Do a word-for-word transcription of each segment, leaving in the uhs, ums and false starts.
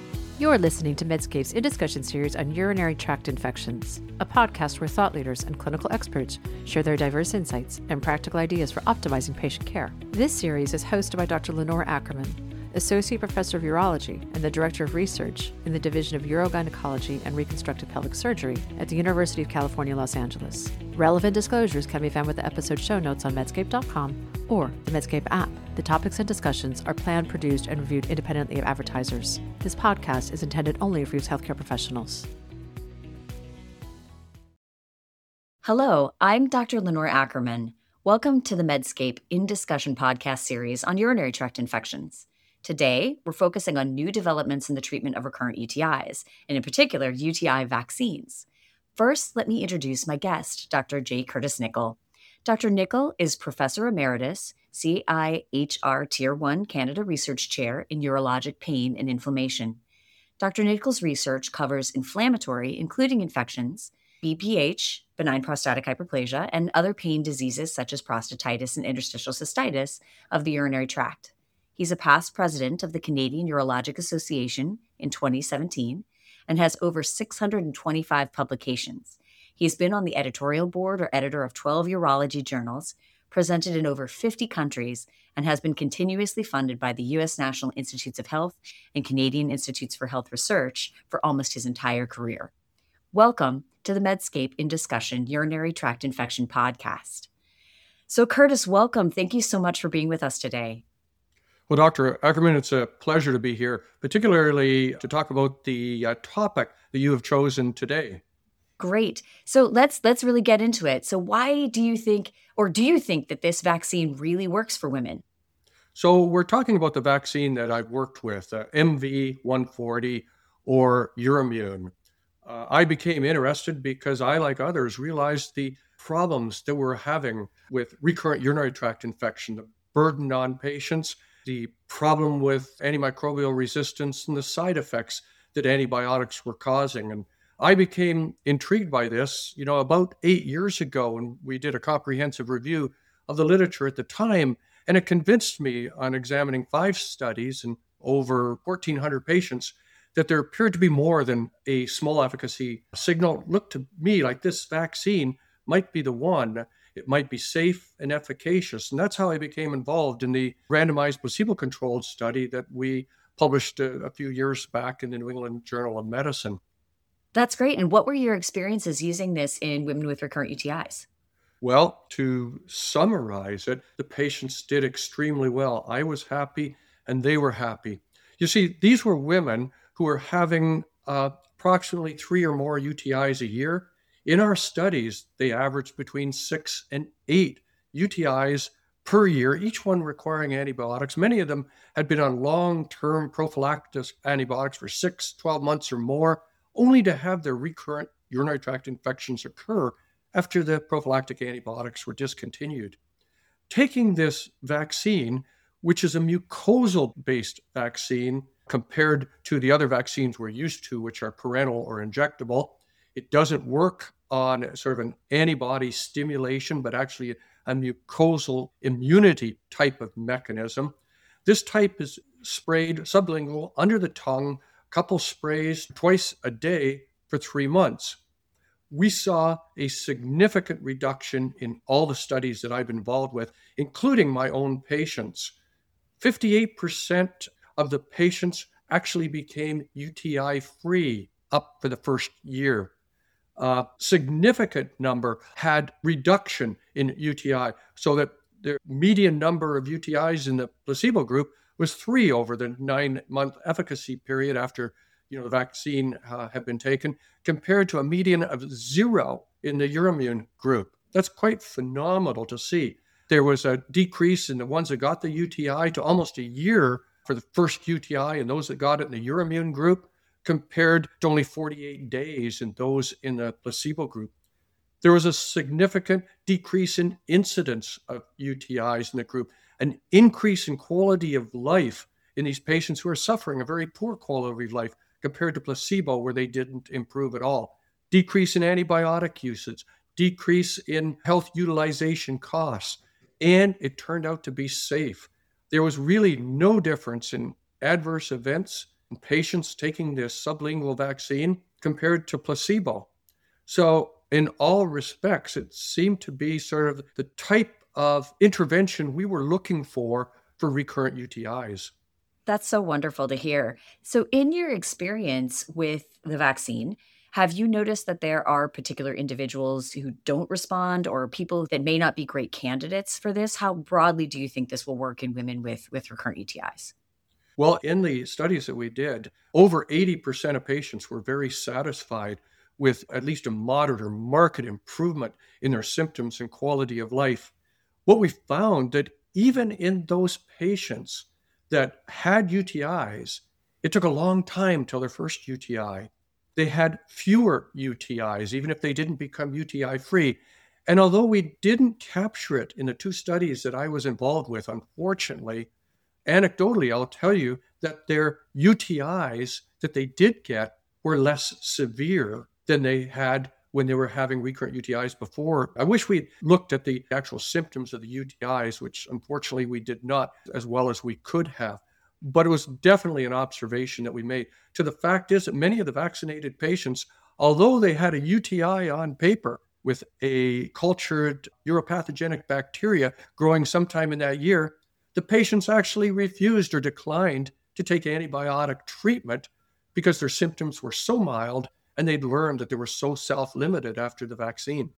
You're listening to Medscape's In Discussion series on urinary tract infections, a podcast where thought leaders and clinical experts share their diverse insights and practical ideas for optimizing patient care. This series is hosted by Doctor Lenore Ackerman, Associate Professor of Urology and the Director of Research in the Division of Urogynecology and Reconstructive Pelvic Surgery at the University of California, Los Angeles. Relevant disclosures can be found with the episode show notes on medscape dot com or the Medscape app. The topics and discussions are planned, produced, and reviewed independently of advertisers. This podcast is intended only for use healthcare professionals. Hello, I'm Doctor Lenore Ackerman. Welcome to the Medscape In Discussion podcast series on urinary tract infections. Today, we're focusing on new developments in the treatment of recurrent U T Is, and in particular, U T I vaccines. First, let me introduce my guest, Doctor J. Curtis Nickel. Doctor Nickel is Professor Emeritus, C I H R Tier one Canada Research Chair in Urologic Pain and Inflammation. Doctor Nickel's research covers inflammatory, including infections, B P H, benign prostatic hyperplasia, and other pain diseases such as prostatitis and interstitial cystitis of the urinary tract. He's a past president of the Canadian Urologic Association in twenty seventeen and has over six hundred twenty-five publications. He's been on the editorial board or editor of twelve urology journals, presented in over fifty countries, and has been continuously funded by the U S National Institutes of Health and Canadian Institutes for Health Research for almost his entire career. Welcome to the Medscape In Discussion Urinary Tract Infection podcast. So Curtis, welcome. Thank you so much for being with us today. Well, Doctor Ackerman, it's a pleasure to be here, particularly to talk about the uh, topic that you have chosen today. Great. So let's let's really get into it. So why do you think, or do you think that this vaccine really works for women? So we're talking about the vaccine that I've worked with, uh, M V one forty or Urimune. Uh, I became interested because I, like others, realized the problems that we're having with recurrent urinary tract infection, the burden on patients, the problem with antimicrobial resistance, and the side effects that antibiotics were causing. And I became intrigued by this, you know, about eight years ago, and we did a comprehensive review of the literature at the time, and it convinced me on examining five studies and over fourteen hundred patients that there appeared to be more than a small efficacy signal. It looked to me like this vaccine might be the one. It might be safe and efficacious. And that's how I became involved in the randomized placebo-controlled study that we published a, a few years back in the New England Journal of Medicine. That's great. And what were your experiences using this in women with recurrent U T Is? Well, to summarize it, the patients did extremely well. I was happy and they were happy. You see, these were women who were having uh, approximately three or more U T Is a year. In our studies, they averaged between six and eight U T Is per year, each one requiring antibiotics. Many of them had been on long-term prophylactic antibiotics for six, twelve months or more, only to have their recurrent urinary tract infections occur after the prophylactic antibiotics were discontinued. Taking this vaccine, which is a mucosal-based vaccine compared to the other vaccines we're used to, which are parenteral or injectable, it doesn't work on sort of an antibody stimulation, but actually a mucosal immunity type of mechanism. This type is sprayed sublingual under the tongue, a couple sprays twice a day for three months. We saw a significant reduction in all the studies that I've been involved with, including my own patients. fifty-eight percent of the patients actually became U T I-free up for the first year. A significant number had reduction in U T I, so that the median number of U T Is in the placebo group was three over the nine-month efficacy period after you know the vaccine uh, had been taken, compared to a median of zero in the Urimune group. That's quite phenomenal to see. There was a decrease in the ones that got the U T I to almost a year for the first U T I, and those that got it in the Urimune group, compared to only forty-eight days in those in the placebo group. There was a significant decrease in incidence of U T Is in the group, an increase in quality of life in these patients who are suffering a very poor quality of life compared to placebo, where they didn't improve at all. Decrease in antibiotic usage, decrease in health utilization costs, and it turned out to be safe. There was really no difference in adverse events in patients taking this sublingual vaccine compared to placebo. So in all respects, it seemed to be sort of the type of intervention we were looking for for recurrent U T Is. That's so wonderful to hear. So in your experience with the vaccine, have you noticed that there are particular individuals who don't respond or people that may not be great candidates for this? How broadly do you think this will work in women with, with recurrent U T Is? Well, in the studies that we did, over eighty percent of patients were very satisfied with at least a moderate or marked improvement in their symptoms and quality of life. What we found that even in those patients that had U T Is, it took a long time till their first U T I. They had fewer U T Is, even if they didn't become U T I-free. And although we didn't capture it in the two studies that I was involved with, unfortunately, anecdotally, I'll tell you that their U T Is that they did get were less severe than they had when they were having recurrent U T Is before. I wish we'd looked at the actual symptoms of the U T Is, which unfortunately we did not as well as we could have. But it was definitely an observation that we made. To the fact is that many of the vaccinated patients, although they had a U T I on paper with a cultured uropathogenic bacteria growing sometime in that year, the patients actually refused or declined to take antibiotic treatment because their symptoms were so mild and they'd learned that they were so self-limited after the vaccine.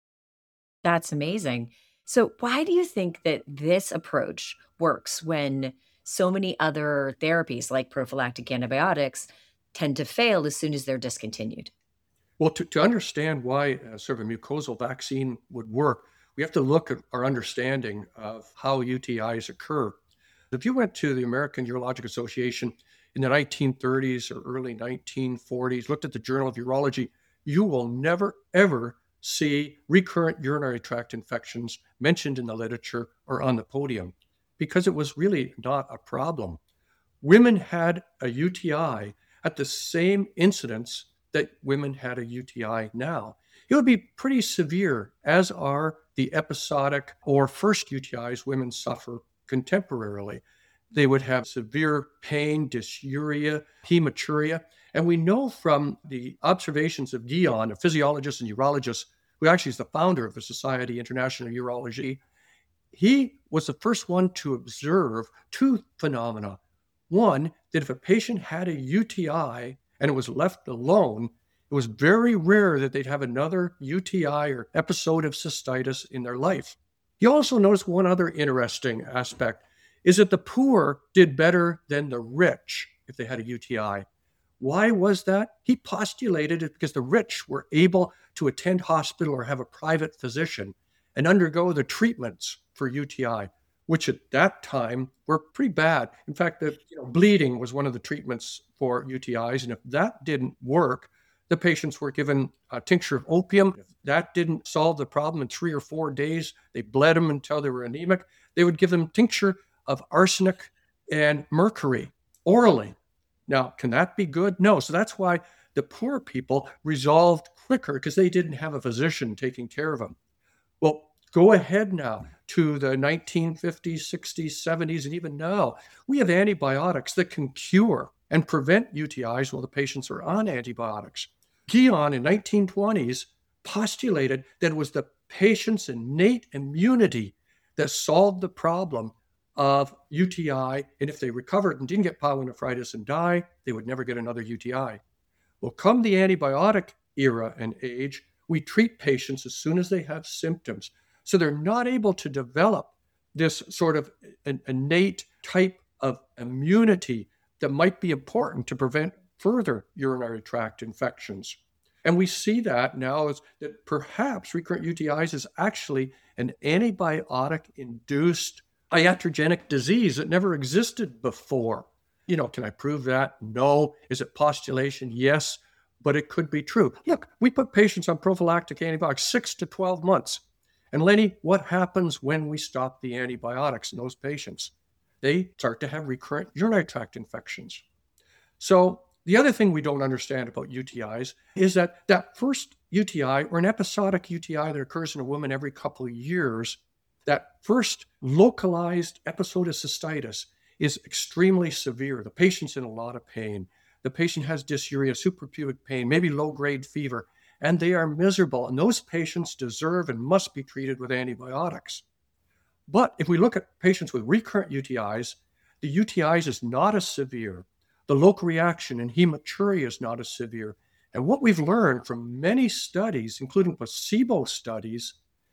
That's amazing. So why do you think that this approach works when so many other therapies like prophylactic antibiotics tend to fail as soon as they're discontinued? Well, to, to understand why uh, sort of a mucosal vaccine would work, we have to look at our understanding of how U T Is occur. If you went to the American Urologic Association in the nineteen thirties or early nineteen forties, looked at the Journal of Urology, you will never, ever see recurrent urinary tract infections mentioned in the literature or on the podium because it was really not a problem. Women had a U T I at the same incidence that women had a U T I now. It would be pretty severe, as are the episodic or first U T Is women suffer contemporarily. They would have severe pain, dysuria, hematuria. And we know from the observations of Guillain, a physiologist and urologist, who actually is the founder of the Society International of Urology, he was the first one to observe two phenomena. One, that if a patient had a U T I and it was left alone, it was very rare that they'd have another U T I or episode of cystitis in their life. He also noticed one other interesting aspect, is that the poor did better than the rich if they had a U T I. Why was that? He postulated it because the rich were able to attend hospital or have a private physician and undergo the treatments for U T I, which at that time were pretty bad. In fact, the, you know, bleeding was one of the treatments for U T Is, and if that didn't work, the patients were given a tincture of opium. If that didn't solve the problem in three or four days, they bled them until they were anemic. They would give them tincture of arsenic and mercury orally. Now, can that be good? No. So that's why the poor people resolved quicker, because they didn't have a physician taking care of them. Well, go ahead now to the nineteen fifties, sixties, seventies, and even now. We have antibiotics that can cure and prevent U T Is while the patients are on antibiotics. Guillain in nineteen twenties postulated that it was the patient's innate immunity that solved the problem of U T I, and if they recovered and didn't get pyelonephritis and die, they would never get another U T I. Well, come the antibiotic era and age, we treat patients as soon as they have symptoms. So they're not able to develop this sort of an innate type of immunity that might be important to prevent further urinary tract infections. And we see that now as that perhaps recurrent U T Is is actually an antibiotic-induced iatrogenic disease that never existed before. You know, can I prove that? No. Is it postulation? Yes, but it could be true. Look, we put patients on prophylactic antibiotics six to twelve months. And Lenny, what happens when we stop the antibiotics in those patients? They start to have recurrent urinary tract infections. So the other thing we don't understand about U T Is is that that first U T I, or an episodic U T I that occurs in a woman every couple of years, that first localized episode of cystitis is extremely severe. The patient's in a lot of pain. The patient has dysuria, suprapubic pain, maybe low-grade fever, and they are miserable. And those patients deserve and must be treated with antibiotics. But if we look at patients with recurrent U T Is, the U T Is is not as severe. The local reaction and hematuria is not as severe. And what we've learned from many studies, including placebo studies,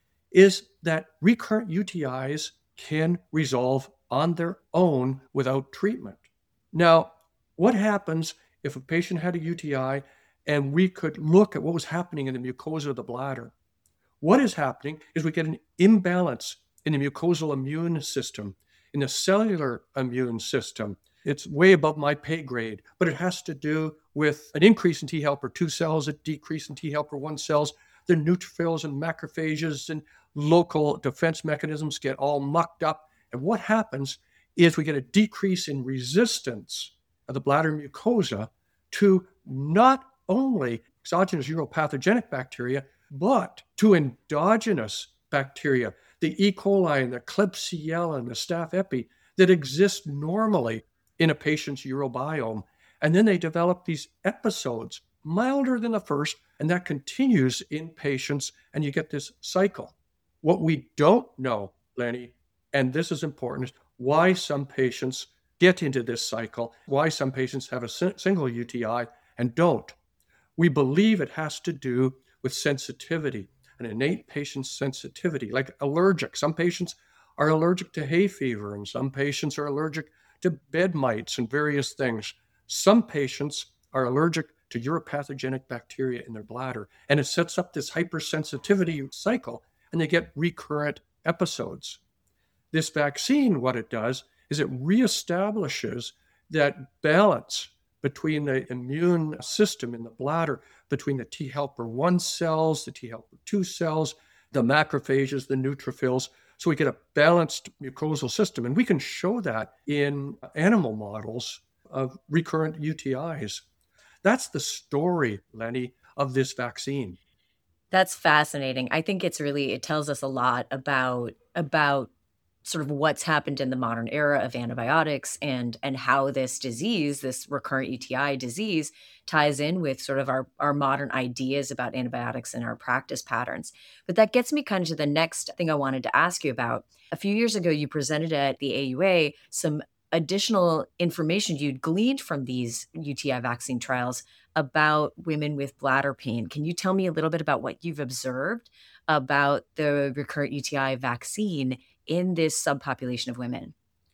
is that recurrent U T Is can resolve on their own without treatment. Now, what happens if a patient had a U T I and we could look at what was happening in the mucosa of the bladder? What is happening is we get an imbalance in the mucosal immune system, in the cellular immune system. It's way above my pay grade, but it has to do with an increase in T helper two cells, a decrease in T helper one cells, the neutrophils and macrophages and local defense mechanisms get all mucked up. And what happens is we get a decrease in resistance of the bladder mucosa to not only exogenous uropathogenic bacteria, but to endogenous bacteria, the E. coli and the Klebsiella and the Staph epi that exist normally in a patient's urobiome. And then they develop these episodes, milder than the first, and that continues in patients, and you get this cycle. What we don't know, Lenny, and this is important, is why some patients get into this cycle, why some patients have a single U T I and don't. We believe it has to do with sensitivity, an innate patient sensitivity, like allergic. Some patients are allergic to hay fever, and some patients are allergic to bed mites and various things. Some patients are allergic to uropathogenic bacteria in their bladder, and it sets up this hypersensitivity cycle, and they get recurrent episodes. This vaccine, what it does is it reestablishes that balance between the immune system in the bladder, between the T helper one cells, the T helper two cells, the macrophages, the neutrophils. So we get a balanced mucosal system. And we can show that in animal models of recurrent U T Is. That's the story, Lenny, of this vaccine. That's fascinating. I think it's really, it tells us a lot about, about sort of what's happened in the modern era of antibiotics and, and how this disease, this recurrent U T I disease, ties in with sort of our, our modern ideas about antibiotics and our practice patterns. But that gets me kind of to the next thing I wanted to ask you about. A few years ago, you presented at the A U A some additional information you'd gleaned from these U T I vaccine trials about women with bladder pain. Can you tell me a little bit about what you've observed about the recurrent U T I vaccine in this subpopulation of women?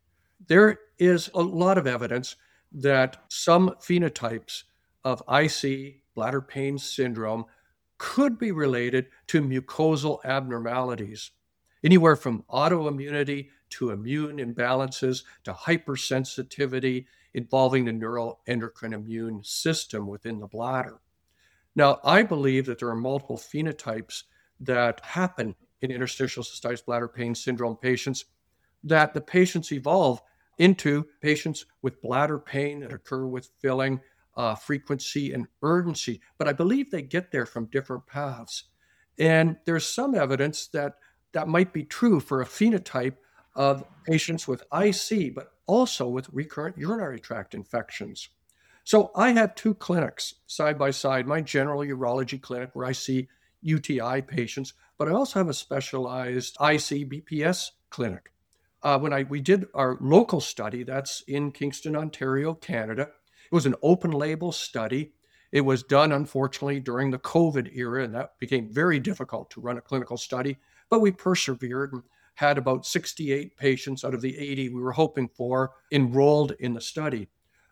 There is a lot of evidence that some phenotypes of I C, bladder pain syndrome, could be related to mucosal abnormalities, anywhere from autoimmunity to immune imbalances to hypersensitivity involving the neuroendocrine immune system within the bladder. Now, I believe that there are multiple phenotypes that happen in interstitial cystitis bladder pain syndrome patients, that the patients evolve into patients with bladder pain that occur with filling, uh, frequency, and urgency. But I believe they get there from different paths. And there's some evidence that that might be true for a phenotype of patients with I C, but also with recurrent urinary tract infections. So I have two clinics side by side, my general urology clinic where I see U T I patients, but I also have a specialized I C B P S clinic. Uh, when I we did our local study, that's in Kingston, Ontario, Canada, it was an open label study. It was done, unfortunately, during the COVID era, and that became very difficult to run a clinical study, but we persevered and had about sixty-eight patients out of the eighty we were hoping for enrolled in the study.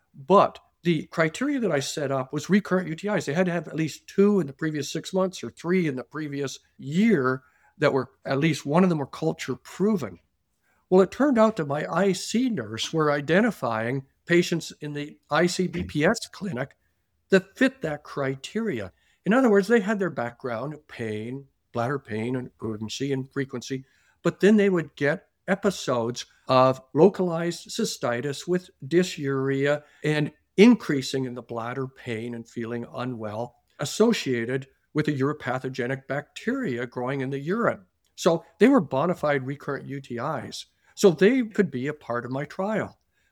But the criteria that I set up was recurrent U T Is. They had to have at least two in the previous six months or three in the previous year that were, at least one of them were culture proven. Well, it turned out that my I C nurse were identifying patients in the I C B P S clinic that fit that criteria. In other words, they had their background of pain, bladder pain and urgency and frequency, but then they would get episodes of localized cystitis with dysuria and increasing in the bladder pain and feeling unwell associated with a uropathogenic bacteria growing in the urine. So they were bona fide recurrent U T Is. So they could be a part of my trial.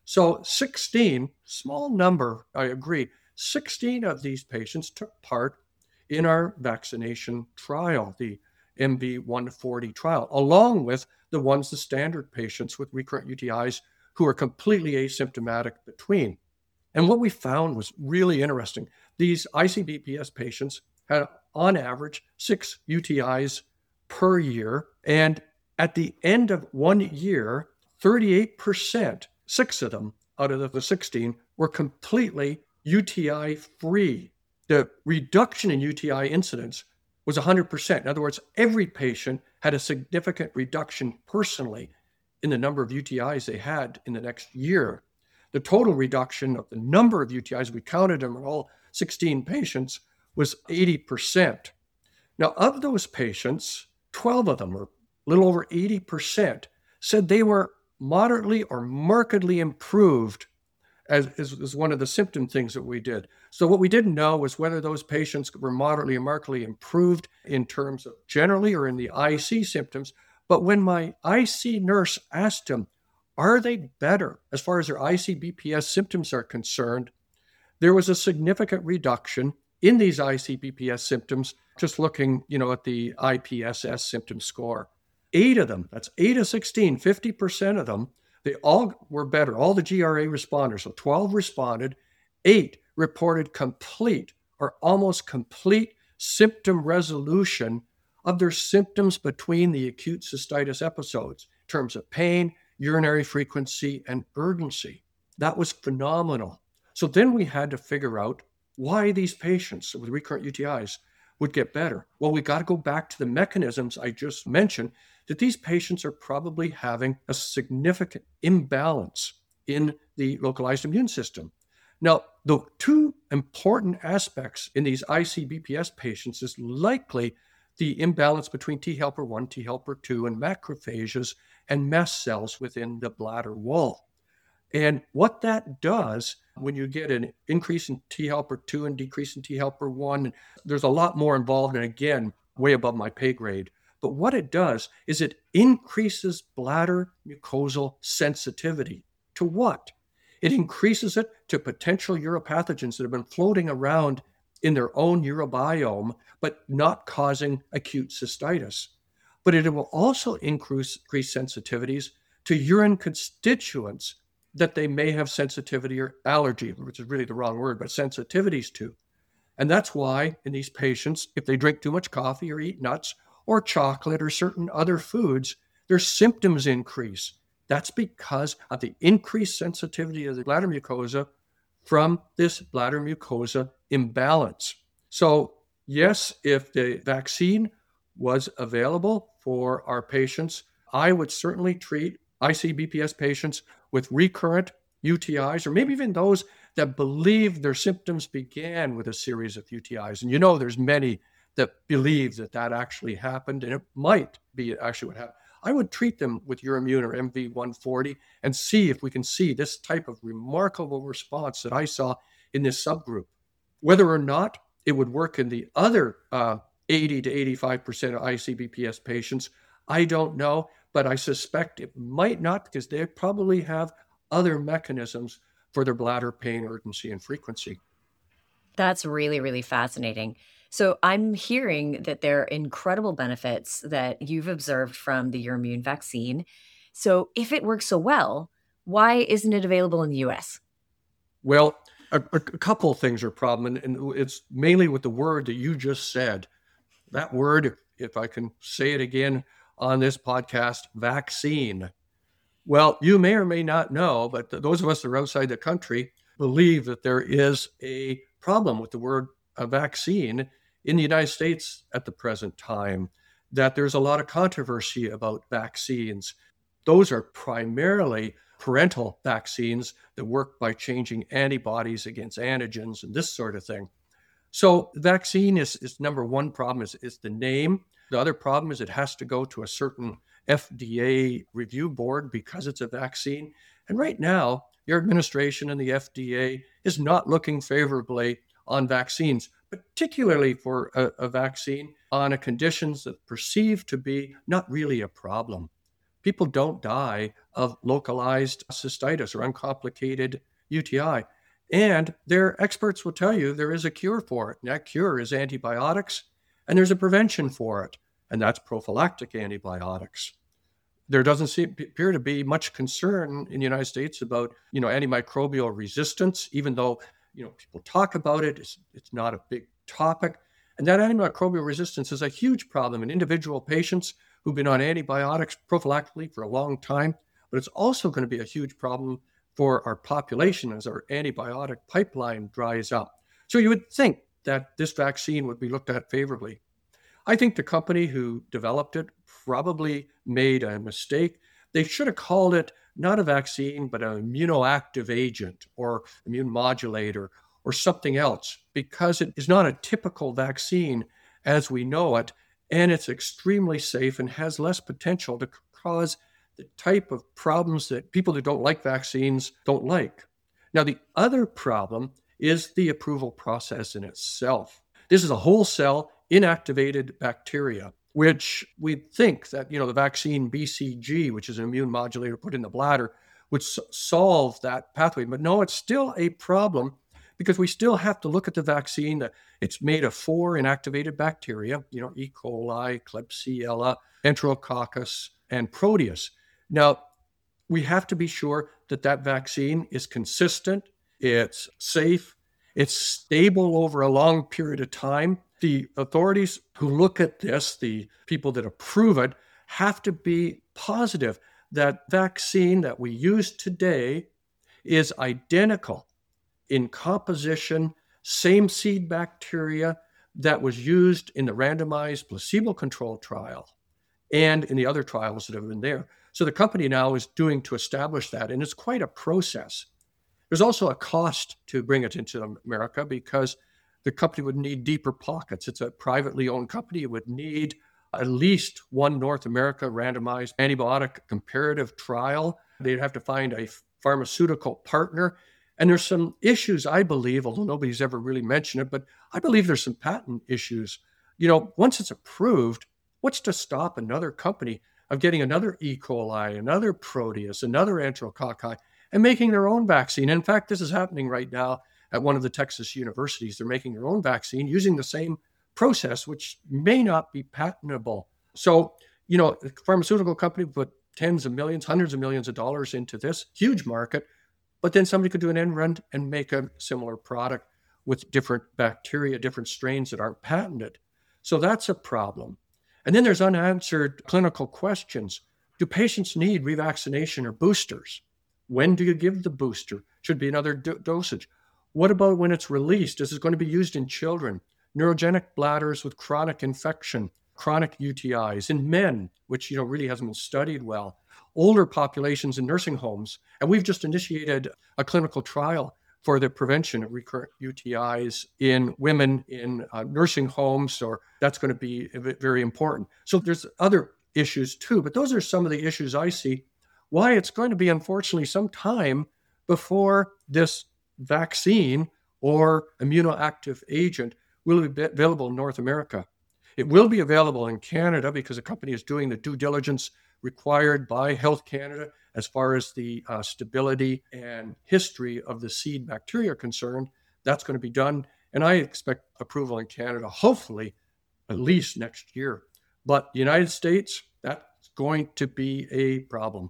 So sixteen, small number, I agree, sixteen of these patients took part in our vaccination trial, the M V one forty trial, along with the ones, the standard patients with recurrent U T Is who are completely asymptomatic between. And what we found was really interesting. These I C B P S patients had, on average, six U T Is per year. And at the end of one year, thirty-eight percent, six of them out of the sixteen, were completely U T I-free. The reduction in U T I incidence was one hundred percent. In other words, every patient had a significant reduction personally in the number of U T Is they had in the next year. The total reduction of the number of U T Is, we counted them in all sixteen patients, was eighty percent. Now, of those patients, twelve of them, or a little over eighty percent, said they were moderately or markedly improved as, as, as one of the symptom things that we did. So what we didn't know was whether those patients were moderately or markedly improved in terms of generally or in the I C symptoms. But when my I C nurse asked them, are they better as far as their I C B P S symptoms are concerned, there was a significant reduction in these I C B P S symptoms, just looking, you know, at the I P S S symptom score. Eight of them, that's eight of sixteen, fifty percent of them, they all were better, all the G R A responders. So twelve responded, eight reported complete or almost complete symptom resolution of their symptoms between the acute cystitis episodes in terms of pain, urinary frequency, and urgency. That was phenomenal. So then we had to figure out why these patients with recurrent U T Is would get better. Well, we got to go back to the mechanisms I just mentioned, that these patients are probably having a significant imbalance in the localized immune system. Now, the two important aspects in these I C B P S patients is likely the imbalance between T helper one, T helper two, and macrophages and mast cells within the bladder wall. And what that does when you get an increase in T helper two and decrease in T helper one, there's a lot more involved, and again, way above my pay grade. But what it does is it increases bladder mucosal sensitivity. To what? It increases it to potential uropathogens that have been floating around in their own urobiome, but not causing acute cystitis. But it will also increase, increase sensitivities to urine constituents that they may have sensitivity or allergy, which is really the wrong word, but sensitivities to. And that's why in these patients, if they drink too much coffee or eat nuts or chocolate or certain other foods, their symptoms increase. That's because of the increased sensitivity of the bladder mucosa from this bladder mucosa imbalance. So yes, if the vaccine was available for our patients, I would certainly treat I C B P S patients with recurrent U T Is, or maybe even those that believe their symptoms began with a series of U T Is. And you know, there's many that believe that that actually happened, and it might be actually what happened. I would treat them with Urimmune or M V one forty and see if we can see this type of remarkable response that I saw in this subgroup. Whether or not it would work in the other uh, eighty to eighty-five percent of I C B P S patients, I don't know, but I suspect it might not, because they probably have other mechanisms for their bladder pain, urgency, and frequency. That's really, really fascinating. So I'm hearing that there are incredible benefits that you've observed from the Urimmune vaccine. So if it works so well, why isn't it available in the U S? Well, a, a couple of things are a problem, and, and it's mainly with the word that you just said. That word, if I can say it again on this podcast, vaccine. Well, you may or may not know, but those of us that are outside the country believe that there is a problem with the word a vaccine in the United States at the present time, that there's a lot of controversy about vaccines. Those are primarily parental vaccines that work by changing antibodies against antigens and this sort of thing. So vaccine is, is number one problem is, is the name. The other problem is it has to go to a certain F D A review board because it's a vaccine. And right now, your administration and the F D A is not looking favorably on vaccines, particularly for a, a vaccine on a conditions that perceived to be not really a problem. people don't die of localized cystitis or uncomplicated U T I. And their experts will tell you there is a cure for it. And that cure is antibiotics, and there's a prevention for it, and that's prophylactic antibiotics. There doesn't seem, appear to be much concern in the United States about, you know, antimicrobial resistance, even though, you know, people talk about it. It's, it's not a big topic. And that antimicrobial resistance is a huge problem in individual patients who've been on antibiotics prophylactically for a long time. But it's also going to be a huge problem for our population as our antibiotic pipeline dries up. So you would think that this vaccine would be looked at favorably. I think the company who developed it probably made a mistake. They should have called it not a vaccine, but an immunoactive agent or immune modulator or something else, because it is not a typical vaccine as we know it, and it's extremely safe and has less potential to cause the type of problems that people who don't like vaccines don't like. Now, the other problem is the approval process in itself. This is a whole cell inactivated bacteria, which we think that, you know, the vaccine B C G, which is an immune modulator put in the bladder, would s- solve that pathway. But no, it's still a problem because we still have to look at the vaccine that it's made of four inactivated bacteria, you know, E. coli, Klebsiella, Enterococcus, and Proteus. Now, we have to be sure that that vaccine is consistent, it's safe, it's stable over a long period of time. The authorities who look at this, the people that approve it, have to be positive that vaccine that we use today is identical in composition, same seed bacteria that was used in the randomized placebo-controlled trial and in the other trials that have been there. So the company now is doing to establish that, and it's quite a process. There's also a cost to bring it into America because the company would need deeper pockets. It's a privately owned company. It would need at least one North America randomized antibiotic comparative trial. They'd have to find a pharmaceutical partner. And there's some issues, I believe, although nobody's ever really mentioned it, but I believe there's some patent issues. You know, once it's approved, what's to stop another company of getting another E. coli, another Proteus, another Enterococci, and making their own vaccine? In fact, this is happening right now at one of the Texas universities. They're making their own vaccine using the same process, which may not be patentable. So, you know, the pharmaceutical company put tens of millions, hundreds of millions of dollars into this huge market, but then somebody could do an end run and make a similar product with different bacteria, different strains that aren't patented. So that's a problem. And then there's unanswered clinical questions. Do patients need revaccination or boosters? When do you give the booster? Should be another do- dosage. What about when it's released? Is it going to be used in children, neurogenic bladders with chronic infection, chronic U T Is, in men, which, you know, really hasn't been studied well, older populations in nursing homes? And we've just initiated a clinical trial for the prevention of recurrent U T Is in women in uh, nursing homes. So that's going to be very important. So there's other issues too, but those are some of the issues I see why it's going to be, unfortunately, some time before this vaccine or immunoactive agent will be available in North America. It will be available in Canada because the company is doing the due diligence required by Health Canada as far as the uh, stability and history of the seed bacteria are concerned. That's going to be done, and I expect approval in Canada, hopefully, at least next year. But the United States, that's going to be a problem.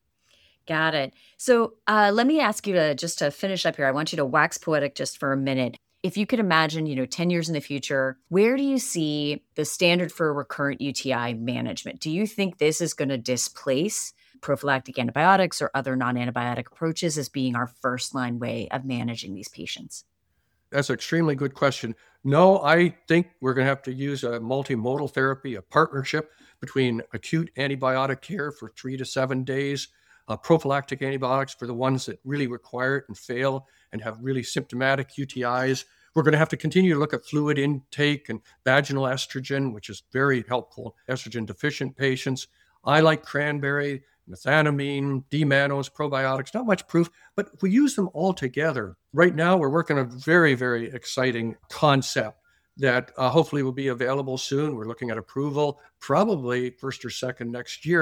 Got it. So uh, let me ask you to just to finish up here. I want you to wax poetic just for a minute. If you could imagine, you know, ten years in the future, where do you see the standard for recurrent U T I management? Do you think this is going to displace prophylactic antibiotics or other non-antibiotic approaches as being our first line way of managing these patients? That's an extremely good question. No, I think we're going to have to use a multimodal therapy, a partnership between acute antibiotic care for three to seven days, uh, prophylactic antibiotics for the ones that really require it and fail and have really symptomatic U T Is. We're going to have to continue to look at fluid intake and vaginal estrogen, which is very helpful in estrogen deficient patients. I like cranberry, methanamine, D-mannose, probiotics, not much proof, but if we use them all together, right now we're working on a very, very exciting concept that uh, hopefully will be available soon. We're looking at approval, probably first or second next year.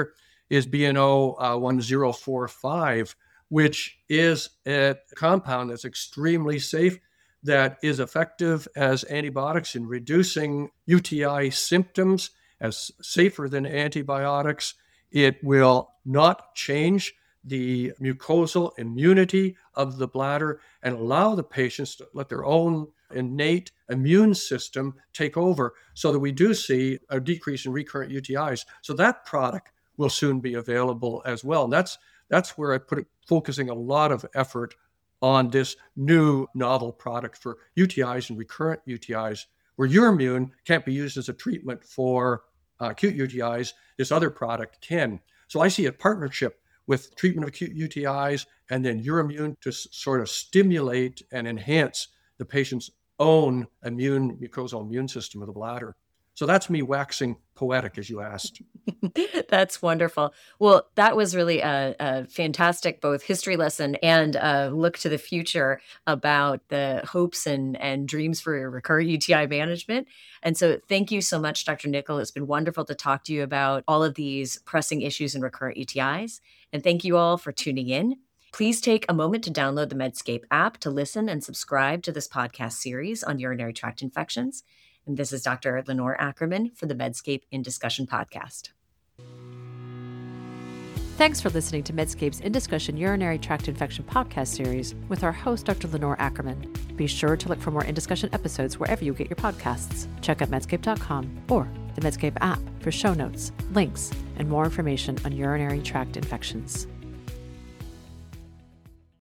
is B N O uh, one zero four five, which is a compound that's extremely safe, that is effective as antibiotics in reducing U T I symptoms, as safer than antibiotics. It will not change the mucosal immunity of the bladder and allow the patients to let their own innate immune system take over, so that we do see a decrease in recurrent U T Is. So that product will soon be available as well. And that's that's where I put it, focusing a lot of effort on this new novel product for U T Is and recurrent U T Is, where Urimune can't be used as a treatment for uh, acute U T Is. This other product can. So I see a partnership with treatment of acute U T Is and then Urimune to s- sort of stimulate and enhance the patient's own immune, mucosal immune system of the bladder. So that's me waxing poetic, as you asked. That's wonderful. Well, that was really a, a fantastic both history lesson and a look to the future about the hopes and, and dreams for recurrent U T I management. And so thank you so much, Doctor Nickel. It's been wonderful to talk to you about all of these pressing issues in recurrent U T Is. And thank you all for tuning in. Please take a moment to download the Medscape app to listen and subscribe to this podcast series on urinary tract infections. And this is Doctor Lenore Ackerman for the Medscape in Discussion podcast. Thanks for listening to Medscape's In Discussion Urinary Tract Infection podcast series with our host, Doctor Lenore Ackerman. Be sure to look for more In Discussion episodes wherever you get your podcasts. Check out medscape dot com or the Medscape app for show notes, links, and more information on urinary tract infections.